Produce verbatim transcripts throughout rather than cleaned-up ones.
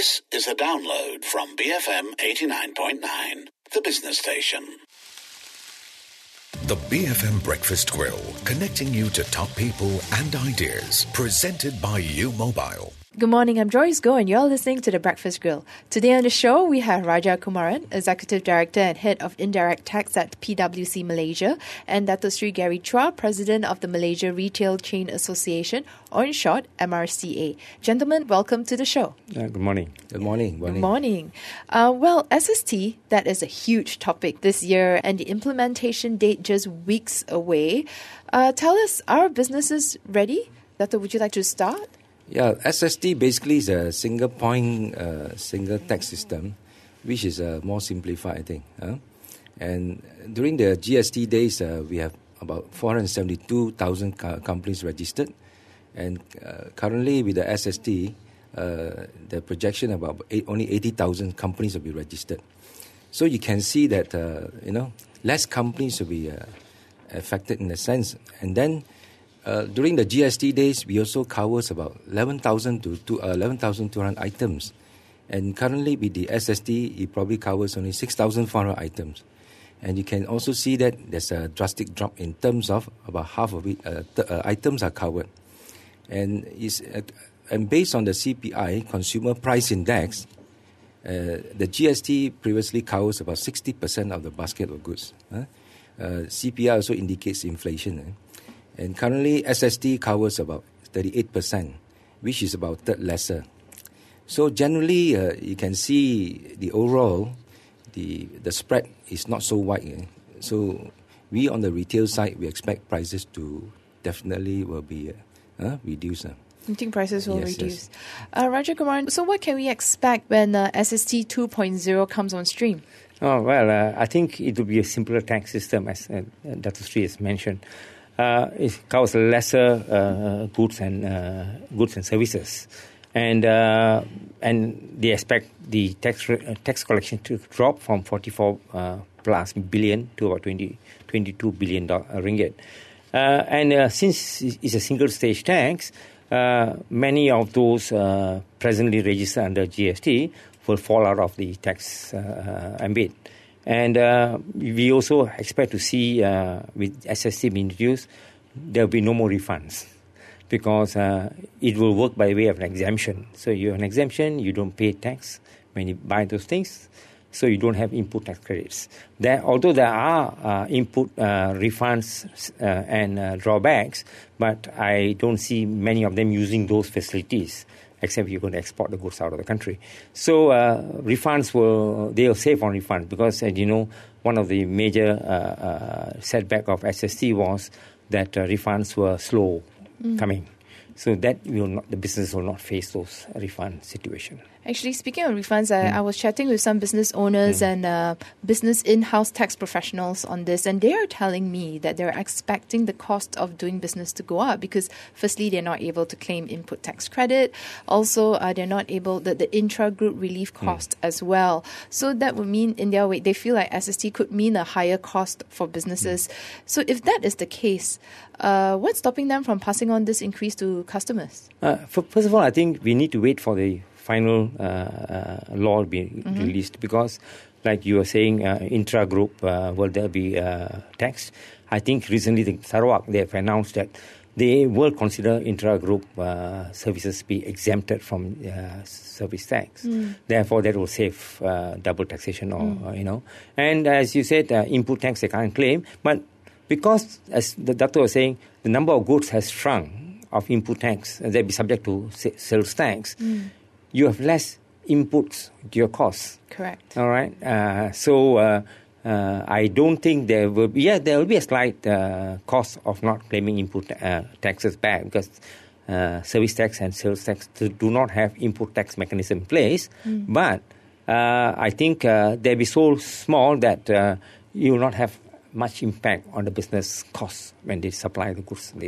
This is a download from B F M eighty-nine point nine, the business station. The B F M Breakfast Grill, connecting you to top people and ideas. Presented by U Mobile. Good morning, I'm Joyce Goh and you're listening to The Breakfast Grill. Today on the show, we have Raja Kumaran, Executive Director and Head of Indirect Tax at P W C Malaysia, and Dato Sri Gary Chua, President of the Malaysia Retail Chain Association, or in short, M R C A. Gentlemen, welcome to the show. Uh, good morning. Good morning. Good morning. Uh, well, S S T, that is a huge topic this year, and the implementation date just weeks away. Uh, tell us, are businesses ready? Dato, would you like to start? Yeah, S S T basically is a single point, uh, single tax system, which is uh, more simplified, I think. Huh? And during the G S T days, uh, we have about four hundred seventy-two thousand co- companies registered. And uh, currently with the S S T, uh, the projection about eight, only eighty thousand companies will be registered. So you can see that, uh, you know, less companies will be uh, affected in a sense. And then Uh, during the G S T days, we also covers about eleven thousand to, to uh, eleven thousand two hundred items. And currently with the S S T, it probably covers only six thousand four hundred items. And you can also see that there's a drastic drop in terms of about half of it, uh, th- uh, items are covered. And, is, uh, and based on the C P I, Consumer Price Index, uh, the G S T previously covers about sixty percent of the basket of goods. Huh? Uh, C P I also indicates inflation. Eh? And currently, S S T covers about thirty-eight percent, which is about third lesser. So generally, uh, you can see the overall, the the spread is not so wide. Eh? So we on the retail side, we expect prices to definitely will be uh, uh, reduced. Uh. You think prices will yes, reduce? Yes. Uh, Raja Kumaran, so what can we expect when uh, S S T two point oh comes on stream? Oh, well, uh, I think it will be a simpler tax system, as uh, Dato Sri has mentioned. Uh, it covers lesser uh, goods and uh, goods and services, and uh, and they expect the tax re- uh, tax collection to drop from forty-four uh, plus billion to about twenty, twenty-two billion do- uh, ringgit. Uh, and uh, since it's a single stage tax, uh, many of those uh, presently registered under G S T will fall out of the tax uh, ambit. And uh, we also expect to see, uh, with S S T being introduced, there will be no more refunds because uh, it will work by way of an exemption. So you have an exemption, you don't pay tax when you buy those things, so you don't have input tax credits. There, although there are uh, input uh, refunds uh, and uh, drawbacks, but I don't see many of them using those facilities, except you're going to export the goods out of the country. So uh, refunds will, they will save on refunds because, as you know, one of the major uh, uh, setback of S S T was that uh, refunds were slow mm. coming. So that will not, the business will not face those refund situations. Actually, speaking of refunds, I, mm. I was chatting with some business owners mm. and uh, business in-house tax professionals on this, and they are telling me that they're expecting the cost of doing business to go up because, firstly, they're not able to claim input tax credit. Also, uh, they're not able, the, the intra-group relief cost mm. as well. So that would mean, in their way, they feel like S S T could mean a higher cost for businesses. Mm. So if that is the case, uh, what's stopping them from passing on this increase to customers? Uh, for, first of all, I think we need to wait for the final uh, uh, law be mm-hmm. released because, like you were saying, uh, intra-group, uh, will there be uh, tax? I think recently the Sarawak, they have announced that they will consider intra-group uh, services be exempted from uh, service tax. Mm. Therefore, that will save uh, double taxation, or mm. uh, you know. And as you said, uh, input tax they can't claim, but because, as the doctor was saying, the number of goods has shrunk of input tax, uh, they'll be subject to sales tax. Mm. You have less inputs to your costs. Correct. All right. Uh, so uh, uh, I don't think there will be, yeah, there will be a slight uh, cost of not claiming input uh, taxes back because uh, service tax and sales tax do not have input tax mechanism in place. Mm. But uh, I think uh, they'll be so small that uh, you will not have much impact on the business costs when they supply the goods later.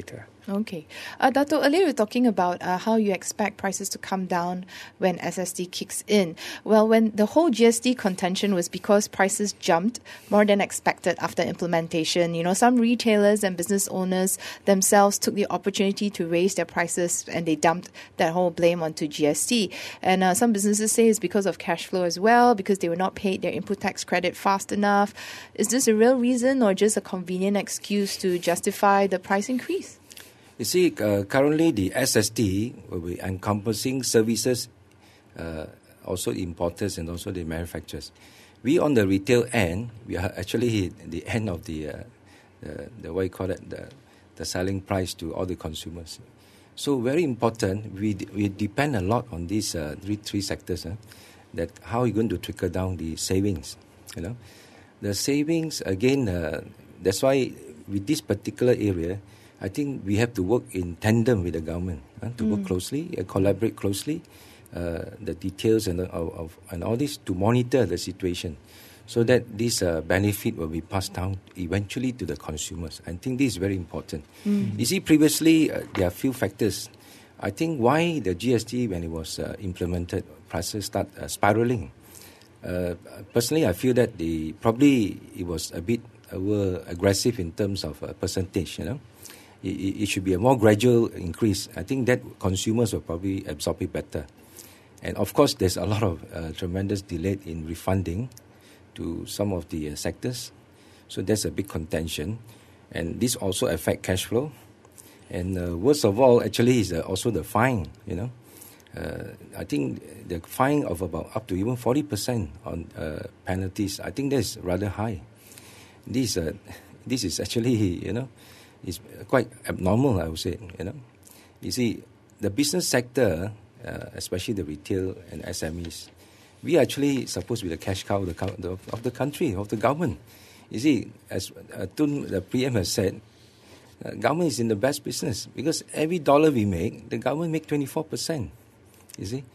Okay. Uh, Dato, earlier we were talking about uh, how you expect prices to come down when S S D kicks in. Well, when the whole G S T contention was because prices jumped more than expected after implementation, you know, some retailers and business owners themselves took the opportunity to raise their prices and they dumped that whole blame onto G S T. And uh, some businesses say it's because of cash flow as well, because they were not paid their input tax credit fast enough. Is this a real reason or just a convenient excuse to justify the price increase? You see, uh, currently the S S D will be encompassing services, uh, also the importers and also the manufacturers. We on the retail end, we are actually the end of the, uh, the, the what you call it, the, the selling price to all the consumers. So very important, we we depend a lot on these uh, three, three sectors, uh, that how are you going to trickle down the savings, you know. The savings, again, uh, that's why with this particular area, I think we have to work in tandem with the government, uh, to mm. work closely, uh, collaborate closely, uh, the details and, the, of, of, and all this to monitor the situation so that this uh, benefit will be passed down eventually to the consumers. I think this is very important. Mm. You see, previously, uh, there are few factors. I think why the G S T, when it was uh, implemented, prices start uh, spiraling. Uh, personally, I feel that the probably it was a bit over aggressive in terms of uh, percentage, you know. It should be a more gradual increase. I think that consumers will probably absorb it better. And of course, there's a lot of uh, tremendous delay in refunding to some of the uh, sectors. So that's a big contention. And this also affects cash flow. And uh, worst of all, actually, is uh, also the fine, you know. Uh, I think the fine of about up to even forty percent on uh, penalties, I think that's rather high. This, uh, this is actually, you know, it's quite abnormal, I would say, you know. You see, the business sector, uh, especially the retail and S M Es, we are actually supposed to be the cash cow of the, of the country, of the government. You see, as uh, Tun, the P M has said, uh, government is in the best business because every dollar we make, the government make twenty-four percent, you see.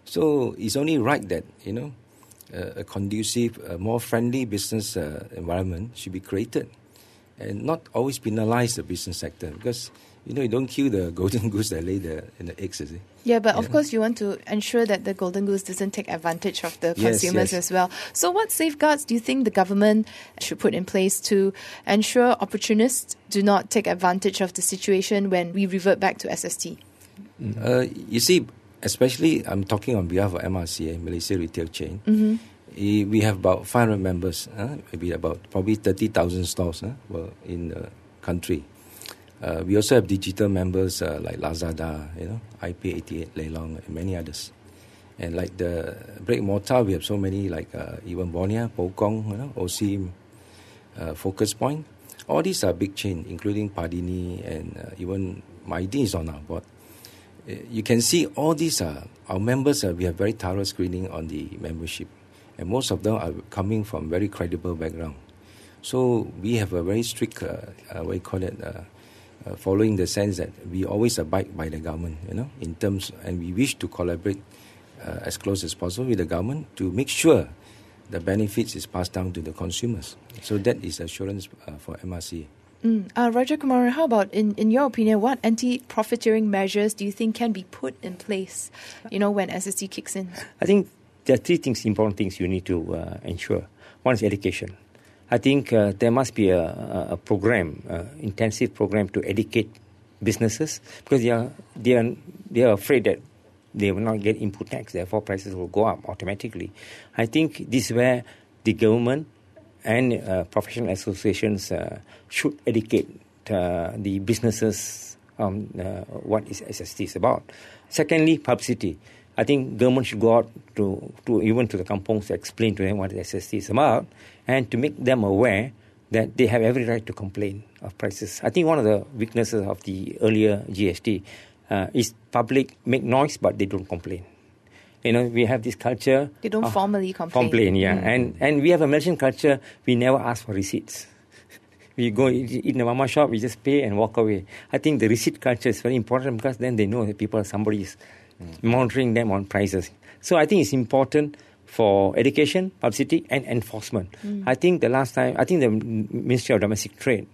So it's only right that, you know, uh, a conducive, uh, more friendly business uh, environment should be created. And not always penalize the business sector because, you know, you don't kill the golden goose that lay the, in the eggs, is it? Yeah, but yeah. of course you want to ensure that the golden goose doesn't take advantage of the yes, consumers yes. as well. So what safeguards do you think the government should put in place to ensure opportunists do not take advantage of the situation when we revert back to S S T? Mm-hmm. Uh, you see, especially I'm talking on behalf of M R C A, Malaysia Retail Chain. Mm-hmm. We have about five hundred members, uh, maybe about probably thirty thousand stores uh, well, in the country. Uh, we also have digital members uh, like Lazada, you know, I P eighty-eight, Leilong, and many others. And like the brick mortar, we have so many like uh, even Bonia, Pokong, you know, O C I M, uh, Focus Point. All these are big chains, including Padini and uh, even Maidin is on our board. Uh, you can see all these are our members. Uh, we have very thorough screening on the membership. And most of them are coming from very credible background. So we have a very strict, uh, uh, what you call it, uh, uh, following the sense that we always abide by the government, you know, in terms, and we wish to collaborate uh, as close as possible with the government to make sure the benefits is passed down to the consumers. So that is assurance uh, for M R C A. Mm. Uh, Raja Kumar, how about, in, in your opinion, what anti-profiteering measures do you think can be put in place, you know, when S S D kicks in? I think there are three things, important things you need to uh, ensure. One is education. I think uh, there must be a, a program, uh, intensive program to educate businesses because they are, they are, they are afraid that they will not get input tax, therefore prices will go up automatically. I think this is where the government and uh, professional associations uh, should educate uh, the businesses on uh, what is S S T is about. Secondly, publicity. I think government should go out to, to even to the kampongs to explain to them what S S T is about and to make them aware that they have every right to complain of prices. I think one of the weaknesses of the earlier G S T uh, is public make noise but they don't complain. You know, we have this culture. They don't formally complain. Complain, yeah. Mm. And and we have a Malaysian culture, we never ask for receipts. We go eat in the mama shop, we just pay and walk away. I think the receipt culture is very important because then they know that people, somebody is mm. monitoring them on prices. So I think it's important for education, publicity and enforcement. Mm. I think the last time, I think the Ministry of Domestic Trade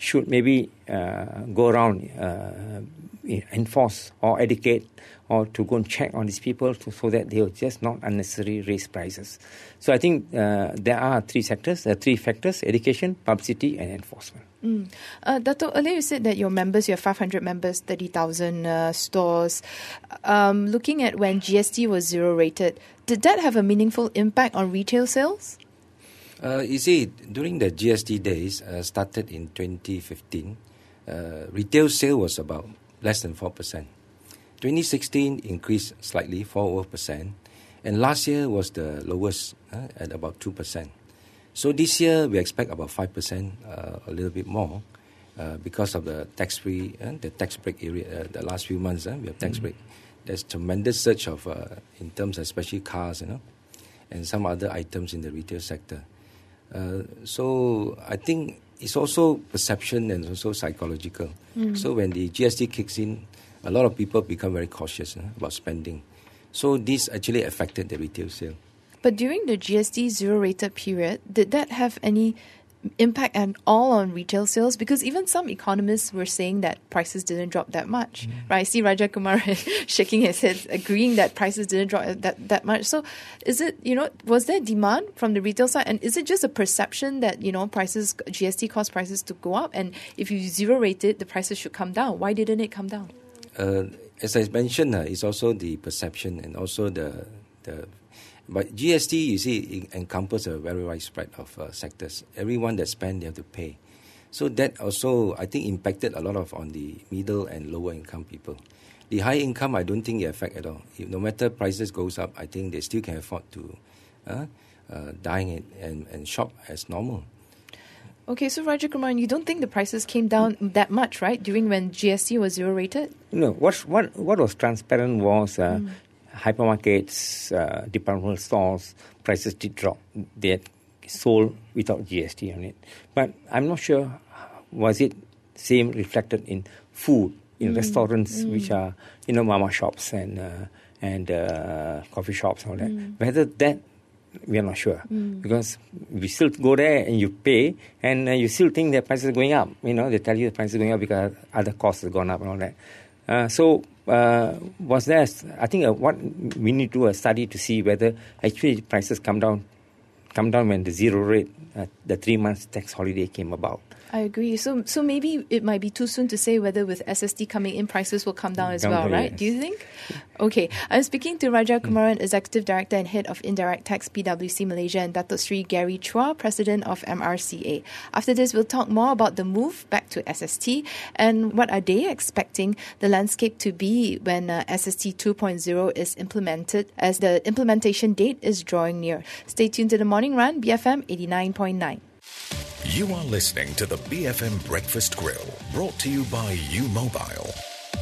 should maybe uh, go around, uh, enforce or educate or to go and check on these people to, so that they will just not unnecessarily raise prices. So I think uh, there are three sectors, uh, three factors: education, publicity, and enforcement. Mm. Uh, Dato, earlier you said that your members, you have five hundred members, thirty thousand uh, stores. Um, looking at when G S T was zero rated, did that have a meaningful impact on retail sales? Uh, you see, during the G S T days, uh, started in twenty fifteen, uh, retail sale was about less than four percent. twenty sixteen increased slightly, four percent. And last year was the lowest uh, at about two percent. So this year, we expect about five percent, uh, a little bit more, uh, because of the tax-free, uh, the tax break area, uh, the last few months, uh, we have tax mm-hmm. break. There's tremendous surge of, uh, in terms of especially cars, you know, and some other items in the retail sector. Uh, so I think it's also perception and also psychological. Mm. So when the G S T kicks in, a lot of people become very cautious uh, about spending. So this actually affected the retail sale. But during the G S T zero-rated period, did that have any impact at all on retail sales? Because even some economists were saying that prices didn't drop that much. Mm. Right? I see Raja Kumar shaking his head, agreeing that prices didn't drop that, that much. So is it, you know, was there demand from the retail side? And is it just a perception that, you know, prices, G S T caused prices to go up? And if you zero-rate it, the prices should come down. Why didn't it come down? Uh, as I mentioned, uh, it's also the perception and also the the But G S T, you see, it encompasses a very wide spread of uh, sectors. Everyone that spend, they have to pay. So that also, I think, impacted a lot of on the middle and lower income people. The high income, I don't think it affect at all. If, no matter prices goes up, I think they still can afford to uh, uh, dine and, and, and shop as normal. Okay, so Raja Kumar, you don't think the prices came down that much, right, during when G S T was zero rated? No, what what what was transparent was uh, mm. hypermarkets, uh, departmental stores, prices did drop. They had sold without G S T on it. But I'm not sure, was it same reflected in food, in mm. restaurants, mm. which are, you know, mama shops and uh, and uh, coffee shops and all that. Mm. Whether that, we are not sure. Mm. Because we still go there and you pay and uh, you still think the prices are going up. You know, they tell you the prices are going up because other costs have gone up and all that. Uh, so, uh, was there, I think uh, what we need to do a study to see whether actually prices come down, come down when the zero rate, uh, the three months tax holiday came about. I agree. So so maybe it might be too soon to say whether with S S T coming in, prices will come down as down well, right? Yes. Do you think? Okay. I'm speaking to Raja Kumaran, Executive Director and Head of Indirect Tax, P W C Malaysia, and Dato Sri Gary Chua, President of M R C A. After this, we'll talk more about the move back to S S T and what are they expecting the landscape to be when uh, S S T two point oh is implemented, as the implementation date is drawing near. Stay tuned to The Morning Run, B F M eighty-nine point nine. You are listening to the B F M Breakfast Grill, brought to you by U Mobile.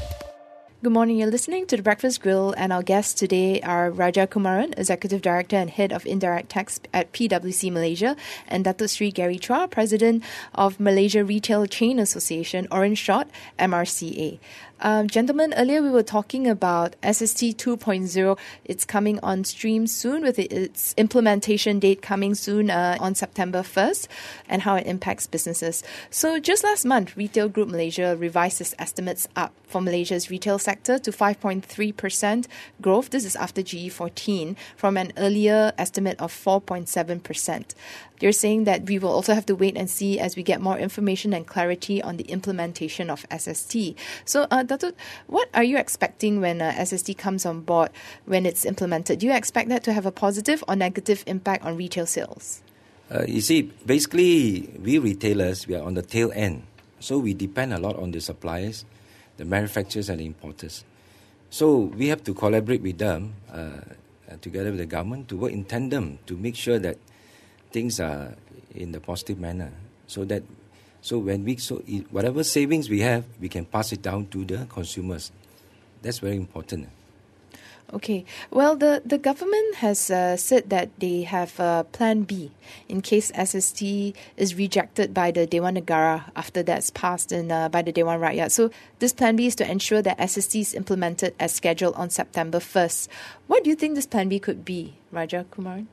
Good morning, you're listening to The Breakfast Grill, and our guests today are Raja Kumaran, Executive Director and Head of Indirect Tax at P W C Malaysia, and Dato Sri Gary Chua, President of Malaysia Retail Chain Association, or in short, M R C A. Um, gentlemen, earlier we were talking about S S T two point oh. It's coming on stream soon, with its implementation date coming soon uh, on September first, and how it impacts businesses. So just last month, Retail Group Malaysia revised its estimates up for Malaysia's retail sector to five point three percent growth. This is after G E fourteen, from an earlier estimate of four point seven percent. They're saying that we will also have to wait and see as we get more information and clarity on the implementation of S S T. So, uh, Dato, what are you expecting when uh, S S T comes on board, when it's implemented? Do you expect that to have a positive or negative impact on retail sales? Uh, you see, basically, we retailers, we are on the tail end. So we depend a lot on the suppliers, the manufacturers and the importers. So we have to collaborate with them, uh, together with the government, to work in tandem to make sure that things are in the positive manner, so that so when we so whatever savings we have, we can pass it down to the consumers. That's very important. Okay. Well, the, the government has uh, said that they have a plan B in case S S T is rejected by the Dewan Negara after that's passed in, uh, by the Dewan Rakyat. So this plan B is to ensure that S S T is implemented as scheduled on September first. What do you think this plan B could be, Raja Kumaran?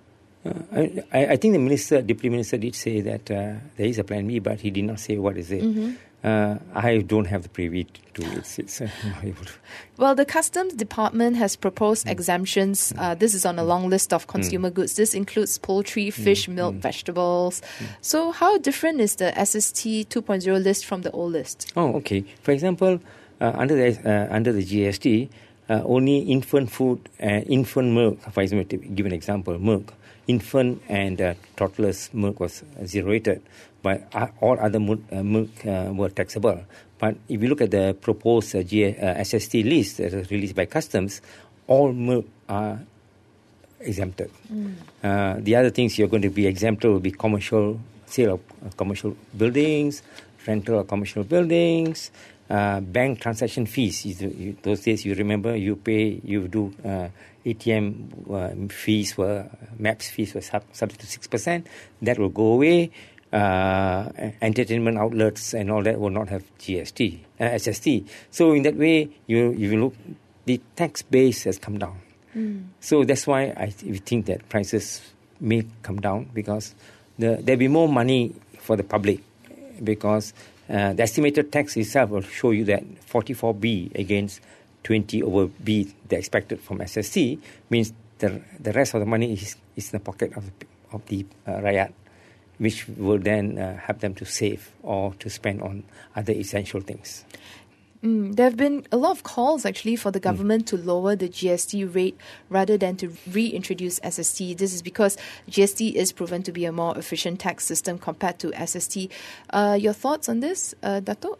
Uh, I, I think the minister, deputy minister, did say that uh, there is a plan B, but he did not say what is it. Mm-hmm. Uh, I don't have the privy to it. It's uh, not able to. Well, the Customs Department has proposed mm. exemptions. Uh, this is on a long list of consumer mm. goods. This includes poultry, fish, mm. milk, mm. vegetables. Mm. So how different is the S S T two point oh list from the old list? Oh, okay. For example, uh, under the uh, under the G S T, uh, only infant food and infant milk, for example, to give an example, milk, infant and uh, toddlers' milk was zero rated, but uh, all other milk, uh, milk uh, were taxable. But if you look at the proposed uh, G- uh, S S T list that was released by Customs, all milk are exempted. Mm. Uh, the other things you're going to be exempted will be commercial sale of uh, commercial buildings, rental of commercial buildings, uh, bank transaction fees. You, you, those days, you remember, you pay, you do uh, A T M uh, fees were, MAPS fees were sub, subject to six percent. That will go away. Uh, entertainment outlets and all that will not have G S T, uh, S S T. So in that way, you you look, the tax base has come down. Mm. So that's why I th- think that prices may come down, because the, there'll be more money for the public, because uh, the estimated tax itself will show you that forty-four B against twenty over B, the expected from S S T, means the the rest of the money is, is in the pocket of the, of the uh, Rakyat, which will then uh, help them to save or to spend on other essential things. Mm, there have been a lot of calls actually for the government mm. to lower the G S T rate rather than to reintroduce S S T. This is because G S T is proven to be a more efficient tax system compared to S S T. Uh, your thoughts on this, uh, Dato'?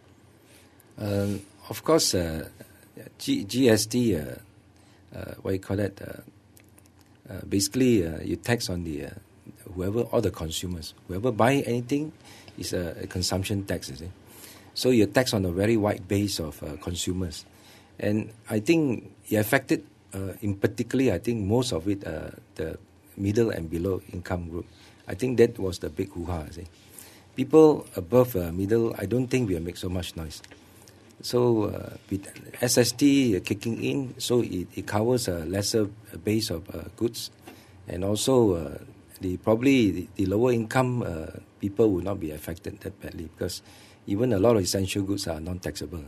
Um, of course, uh, G- GST, uh, uh, what you call that, uh, uh, basically uh, you tax on the... Uh, whoever, all the consumers, whoever buy anything is a, a consumption tax, you see. So you tax on a very wide base of uh, consumers. And I think it affected, uh, in particularly, I think most of it, uh, the middle and below income group. I think that was the big hoo-ha, you see. People above uh, middle, I don't think will make so much noise. So uh, with S S T kicking in, so it, it covers a lesser base of uh, goods. And also... Uh, The, probably the, the lower income uh, people will not be affected that badly, because even a lot of essential goods are non-taxable.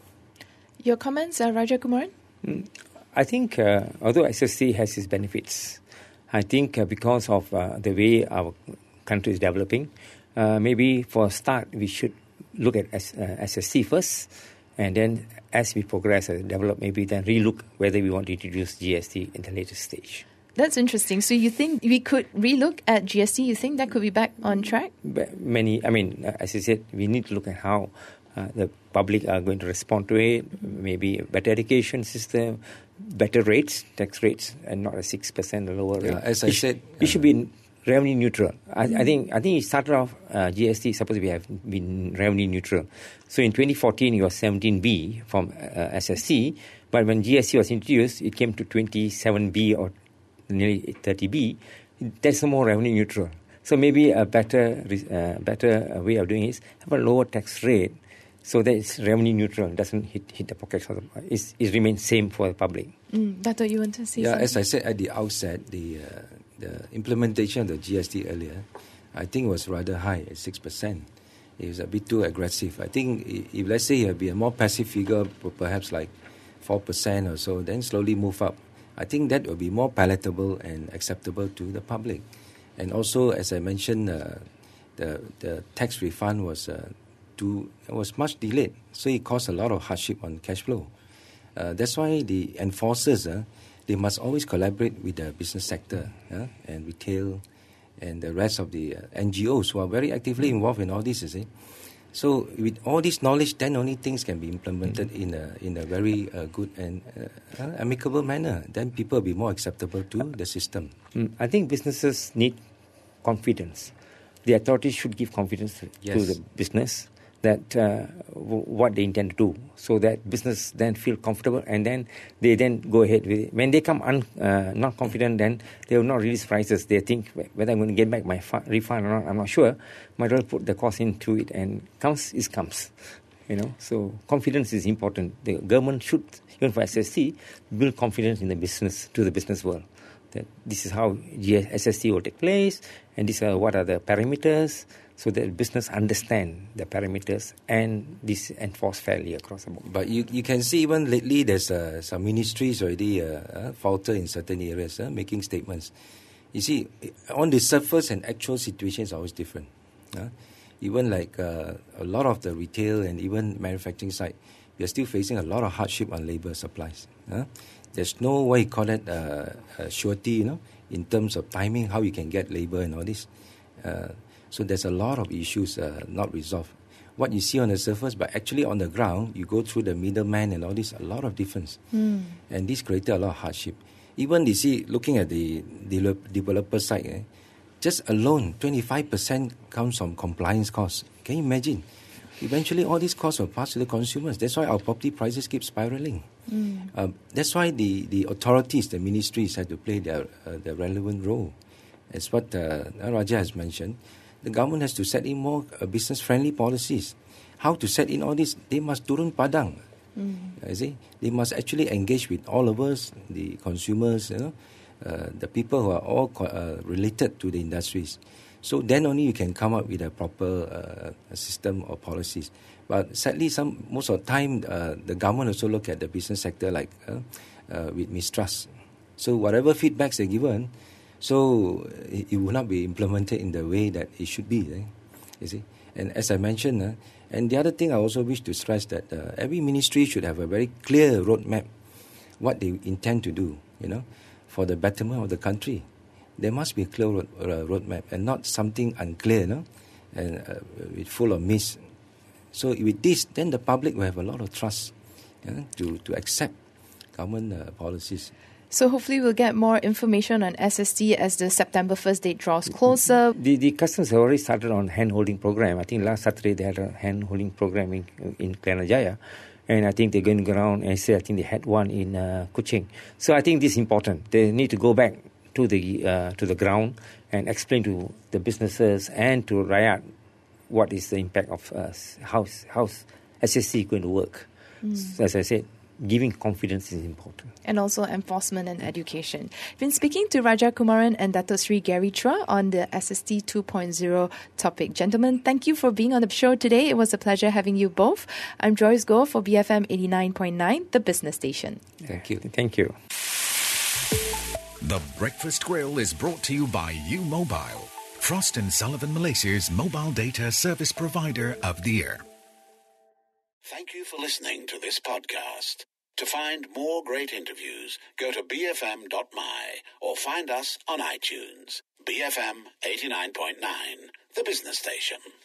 Your comments, uh, Rajakumaran? Mm, I think uh, although S S T has its benefits, I think uh, because of uh, the way our country is developing, uh, maybe for a start we should look at S, uh, S S T first, and then as we progress and develop, maybe then relook whether we want to introduce G S T in the later stage. That's interesting. So you think we could relook at G S T? You think that could be back on track? Many, I mean, as I said, we need to look at how uh, the public are going to respond to it. Maybe a better education system, better rates, tax rates, and not a six percent lower rate. Yeah, as I it said, sh- it should be revenue neutral. I, I think I think it started off uh, G S T supposed to be have been revenue neutral. So in twenty fourteen, it was seventeen B from uh, S S T, but when G S T was introduced, it came to twenty-seven B or nearly thirty B, that's more revenue neutral. So maybe a better uh, better way of doing it is have a lower tax rate, so that it's revenue neutral, doesn't hit hit the pockets of the, it's, it remains same for the public. Mm, Dato', you want to say yeah, something? as I said at the outset, the uh, the implementation of the G S T earlier, I think was rather high at six percent. It was a bit too aggressive. I think if, if let's say it be a more passive figure, perhaps like four percent or so, then slowly move up. I think that will be more palatable and acceptable to the public. And also, as I mentioned, uh, the the tax refund was uh, too was much delayed, so it caused a lot of hardship on cash flow. Uh, that's why the enforcers, uh, they must always collaborate with the business sector uh, and retail and the rest of the uh, N G Os who are very actively involved in all this, you see. So with all this knowledge, then only things can be implemented in a in a very uh, good and uh, uh, amicable manner. Then people will be more acceptable to the system. Mm, I think businesses need confidence. The authorities should give confidence yes. to the business that uh, w- what they intend to do, so that business then feel comfortable, and then they then go ahead with it. When they come un, uh, not confident, then they will not release prices. They think whether I'm going to get back my fu- refund or not, I'm not sure. Might well put the cost into it, and comes is comes. You know, so confidence is important. The government should, even for S S T, build confidence in the business, to the business world, that this is how S S T will take place, and these are what are the parameters, so that business understand the parameters and this enforced fairly across the board. But you, you can see even lately there's uh, some ministries already uh, uh, falter in certain areas, uh, making statements. You see, on the surface and actual situations are always different. Uh, even like uh, a lot of the retail and even manufacturing side, we are still facing a lot of hardship on labor supplies. Uh. There's no way you call it uh, uh, surety, you know, in terms of timing, how you can get labor and all this. Uh, so there's a lot of issues uh, not resolved. What you see on the surface, but actually on the ground, you go through the middleman and all this, a lot of difference. Mm. And this created a lot of hardship. Even you see, looking at the developer side, eh, just alone, twenty-five percent comes from compliance costs. Can you imagine? Eventually, all these costs will pass to the consumers. That's why our property prices keep spiraling. Mm. Um, that's why the, the authorities, the ministries, have to play their uh, their relevant role. As what uh, Raja has mentioned, the government has to set in more uh, business-friendly policies. How to set in all this? They must turun padang. Mm. You see, they must actually engage with all of us, the consumers, you know, uh, the people who are all co- uh, related to the industries. So then only you can come up with a proper uh, system or policies. But sadly, some most of the time, uh, the government also look at the business sector like uh, uh, with mistrust. So whatever feedbacks they're given, so it, it will not be implemented in the way that it should be. Eh? You see, and as I mentioned, uh, and the other thing I also wish to stress that uh, every ministry should have a very clear roadmap, what they intend to do, you know, for the betterment of the country. There must be a clear road, uh, roadmap and not something unclear, no, and uh, with full of myths. So with this, then the public will have a lot of trust yeah, to to accept government uh, policies. So hopefully we'll get more information on S S T as the September first date draws closer. The the customers have already started on hand-holding program. I think last Saturday they had a hand-holding program in, in Kelana and I think they're going to go around and say I think they had one in uh, Kuching. So I think this is important. They need to go back to the uh, to the ground and explain to the businesses and to Rakyat what is the impact of uh, how how S S T is going to work. Mm. So as I said, giving confidence is important. And also enforcement and education. Been speaking to Raja Kumaran and Dato Sri Gary Chua on the S S T two point oh topic. Gentlemen, thank you for being on the show today. It was a pleasure having you both. I'm Joyce Goh for B F M eighty-nine point nine, the business station. Thank you. Thank you. The Breakfast Grill is brought to you by U Mobile, Frost and Sullivan Malaysia's mobile data service provider of the year. Thank you for listening to this podcast. To find more great interviews, go to b f m dot m y or find us on iTunes. B F M eighty-nine point nine, the business station.